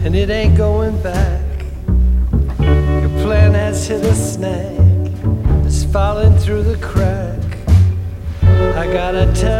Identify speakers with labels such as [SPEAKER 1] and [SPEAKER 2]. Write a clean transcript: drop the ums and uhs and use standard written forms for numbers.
[SPEAKER 1] and it ain't going back. Your plan has hit a snag, it's falling through the crack. I gotta tell